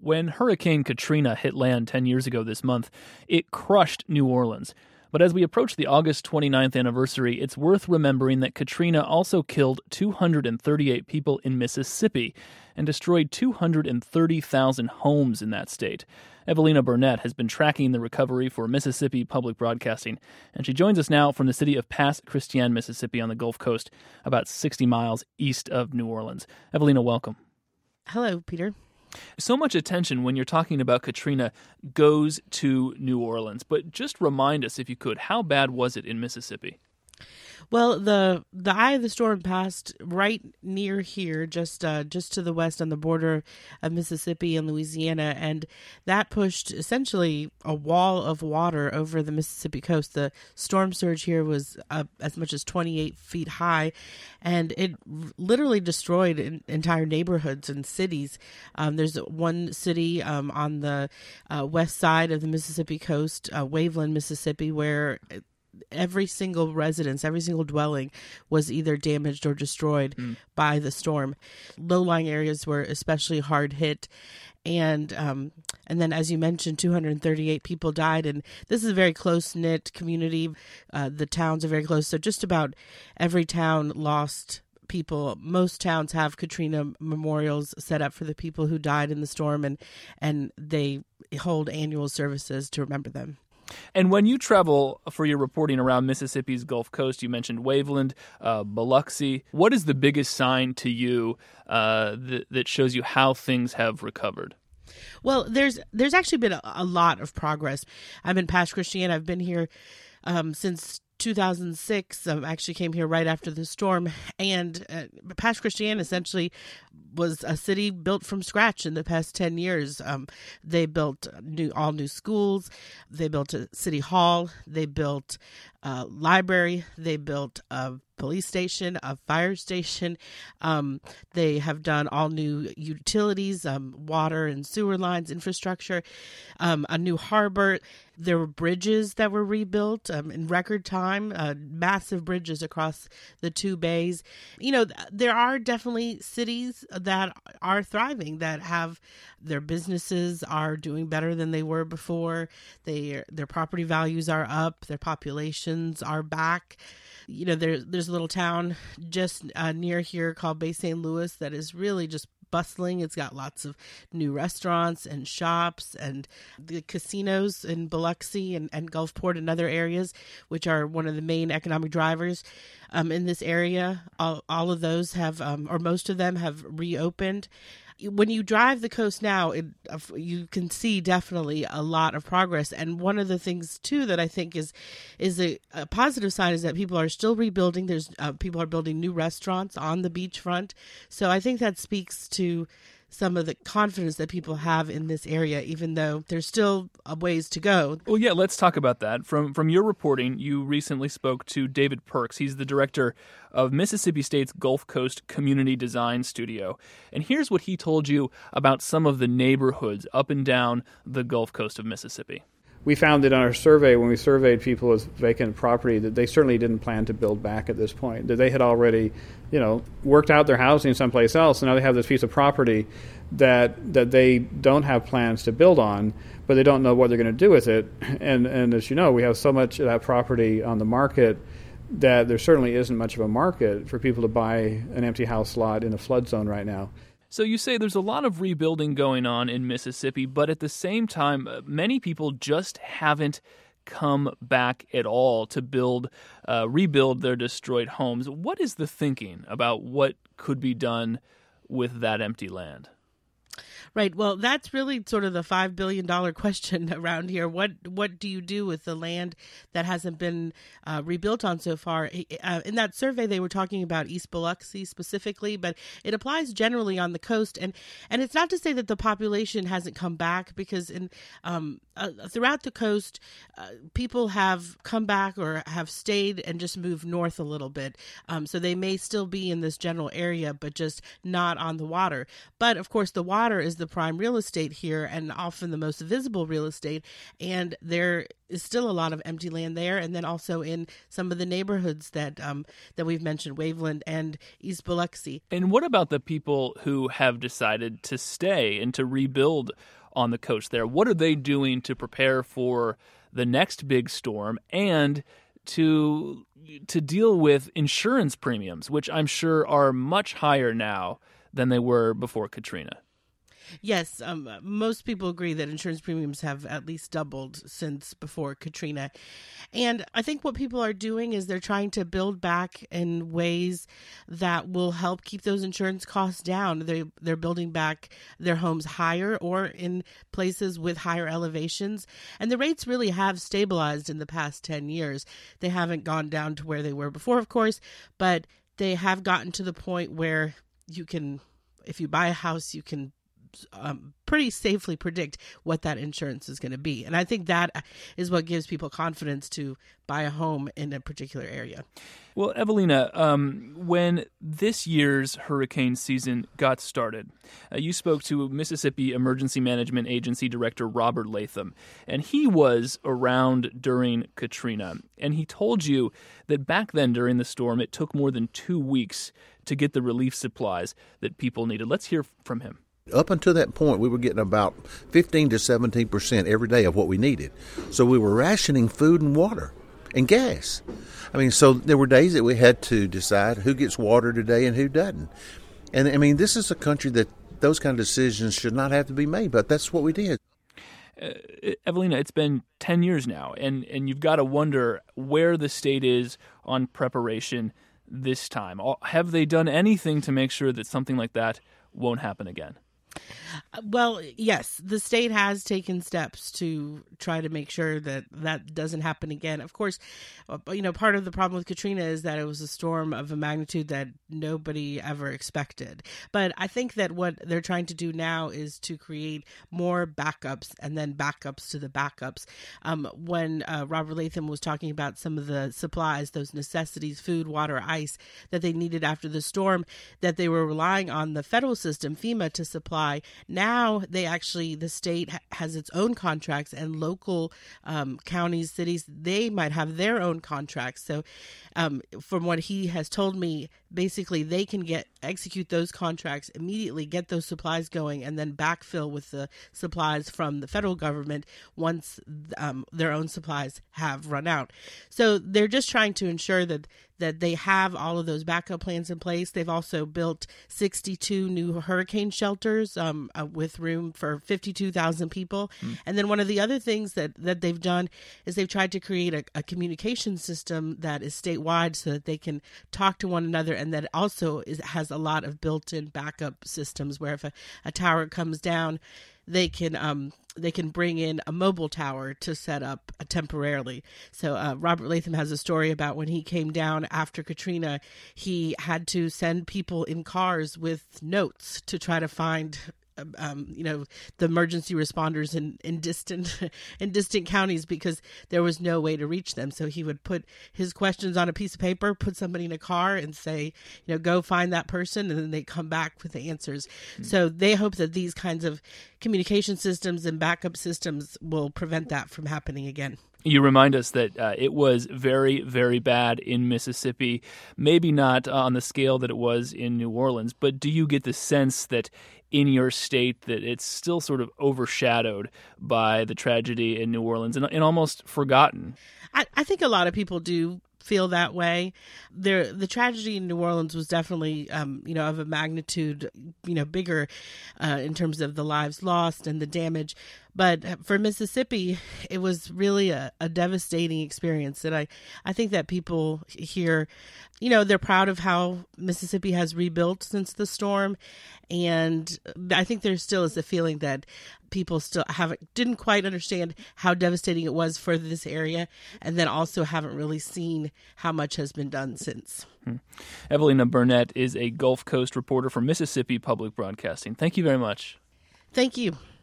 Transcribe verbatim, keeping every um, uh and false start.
When Hurricane Katrina hit land ten years ago this month, it crushed New Orleans. But as we approach the August twenty-ninth anniversary, it's worth remembering that Katrina also killed two hundred thirty-eight people in Mississippi and destroyed two hundred thirty thousand homes in that state. Evelina Burnett has been tracking the recovery for Mississippi Public Broadcasting, and she joins us now from the city of Pass Christian, Mississippi on the Gulf Coast, about sixty miles east of New Orleans. Evelina, welcome. Hello, Peter. So much attention when you're talking about Katrina goes to New Orleans, but just remind us, if you could, how bad was it in Mississippi? Well, the the eye of the storm passed right near here, just uh, just to the west on the border of Mississippi and Louisiana, and that pushed essentially a wall of water over the Mississippi coast. The storm surge here was uh, as much as twenty-eight feet high, and it literally destroyed in, entire neighborhoods and cities. Um, there's one city um, on the uh, west side of the Mississippi coast, uh, Waveland, Mississippi, where every single residence, every single dwelling was either damaged or destroyed mm. by the storm. Low-lying areas were especially hard hit. And um, and then, as you mentioned, two hundred thirty-eight people died. And this is a very close-knit community. Uh, the towns are very close. So just about every town lost people. Most towns have Katrina memorials set up for the people who died in the storm, and and they hold annual services to remember them. And when you travel for your reporting around Mississippi's Gulf Coast, you mentioned Waveland, uh, Biloxi. What is the biggest sign to you uh, that, that shows you how things have recovered? Well, there's there's actually been a, a lot of progress. I'm in Pass Christian. I've been here um, since two thousand six. I um, actually came here right after the storm. And uh, Pass Christian essentially was a city built from scratch in the past ten years. Um, they built new, all new schools. They built a city hall. They built a library. They built a police station, a fire station. Um, they have done all new utilities, um, water and sewer lines, infrastructure, um, a new harbor. There were bridges that were rebuilt um, in record time, uh, massive bridges across the two bays. You know, there are definitely cities that are thriving, that have their businesses are doing better than they were before. They, their property values are up. Their populations are back. You know, there, there's a little town just uh, near here called Bay Saint Louis that is really just bustling. It's got lots of new restaurants and shops, and the casinos in Biloxi and, and Gulfport and other areas, which are one of the main economic drivers um, in this area. All, all of those have, um, or most of them have reopened. When you drive the coast now, it, you can see definitely a lot of progress. And one of the things, too, that I think is is a, a positive sign is that people are still rebuilding. There's uh, people are building new restaurants on the beachfront. So I think that speaks to some of the confidence that people have in this area, even though there's still a ways to go. Well, yeah, let's talk about that. From from your reporting, you recently spoke to David Perks. He's the director of Mississippi State's Gulf Coast Community Design Studio. And here's what he told you about some of the neighborhoods up and down the Gulf Coast of Mississippi. We found that on our survey, when we surveyed people with vacant property, that they certainly didn't plan to build back at this point, that they had already, you know, worked out their housing someplace else, and now they have this piece of property that that they don't have plans to build on, but they don't know what they're going to do with it. And, and as you know, we have so much of that property on the market that there certainly isn't much of a market for people to buy an empty house lot in a flood zone right now. So you say there's a lot of rebuilding going on in Mississippi, but at the same time, many people just haven't come back at all to build, uh, rebuild their destroyed homes. What is the thinking about what could be done with that empty land? Right. Well, that's really sort of the five billion dollars question around here. What what do you do with the land that hasn't been uh, rebuilt on so far? Uh, in that survey, they were talking about East Biloxi specifically, but it applies generally on the coast. And, and it's not to say that the population hasn't come back, because in um, uh, throughout the coast, uh, people have come back or have stayed and just moved north a little bit. Um, so they may still be in this general area, but just not on the water. But, of course, the water is is the prime real estate here and often the most visible real estate. And there is still a lot of empty land there. And then also in some of the neighborhoods that um, that we've mentioned, Waveland and East Biloxi. And what about the people who have decided to stay and to rebuild on the coast there? What are they doing to prepare for the next big storm and to to deal with insurance premiums, which I'm sure are much higher now than they were before Katrina? Yes, um, most people agree that insurance premiums have at least doubled since before Katrina. And I think what people are doing is they're trying to build back in ways that will help keep those insurance costs down. They, they're building back their homes higher or in places with higher elevations. And the rates really have stabilized in the past ten years. They haven't gone down to where they were before, of course, but they have gotten to the point where you can, if you buy a house, you can Um, pretty safely predict what that insurance is going to be. And I think that is what gives people confidence to buy a home in a particular area. Well, Evelina, um, when this year's hurricane season got started, uh, you spoke to Mississippi Emergency Management Agency Director Robert Latham, and he was around during Katrina. And he told you that back then during the storm, it took more than two weeks to get the relief supplies that people needed. Let's hear from him. Up until that point, we were getting about fifteen to seventeen percent every day of what we needed. So we were rationing food and water and gas. I mean, so there were days that we had to decide who gets water today and who doesn't. And, I mean, this is a country that those kind of decisions should not have to be made, but that's what we did. Uh, Evelina, it's been ten years now, and, and you've got to wonder where the state is on preparation this time. Have they done anything to make sure that something like that won't happen again? Well, yes, the state has taken steps to try to make sure that that doesn't happen again. Of course, you know, part of the problem with Katrina is that it was a storm of a magnitude that nobody ever expected. But I think that what they're trying to do now is to create more backups and then backups to the backups. Um, when uh, Robert Latham was talking about some of the supplies, those necessities, food, water, ice, that they needed after the storm, that they were relying on the federal system, FEMA, to supply. Now they actually, the state ha- has its own contracts, and local um, counties, cities, they might have their own contracts. So um, from what he has told me, basically they can get execute those contracts immediately, get those supplies going, and then backfill with the supplies from the federal government once um, their own supplies have run out. So they're just trying to ensure that that they have all of those backup plans in place. They've also built sixty-two new hurricane shelters um, uh, with room for fifty-two thousand people. Mm. And then one of the other things that, that they've done is they've tried to create a, a communication system that is statewide so that they can talk to one another, and that also is, has a lot of built-in backup systems where if a, a tower comes down, they can um, they can bring in a mobile tower to set up uh, temporarily. So uh, Robert Latham has a story about when he came down after Katrina, he had to send people in cars with notes to try to find Um, you know, the emergency responders in, in distant in distant counties because there was no way to reach them. So he would put his questions on a piece of paper, put somebody in a car and say, you know, go find that person, and then they come back with the answers. Mm-hmm. So they hope that these kinds of communication systems and backup systems will prevent that from happening again. You remind us that uh, it was very, very bad in Mississippi, maybe not on the scale that it was in New Orleans, but do you get the sense that in your state that it's still sort of overshadowed by the tragedy in New Orleans and, and almost forgotten? I, I think a lot of people do feel that way. There, the tragedy in New Orleans was definitely, um, you know, of a magnitude, you know, bigger uh, in terms of the lives lost and the damage. But for Mississippi, it was really a, a devastating experience. And I, I think that people here, you know, they're proud of how Mississippi has rebuilt since the storm. And I think there still is a feeling that people still haven't, didn't quite understand how devastating it was for this area. And then also haven't really seen how much has been done since. Hmm. Evelina Burnett is a Gulf Coast reporter for Mississippi Public Broadcasting. Thank you very much. Thank you.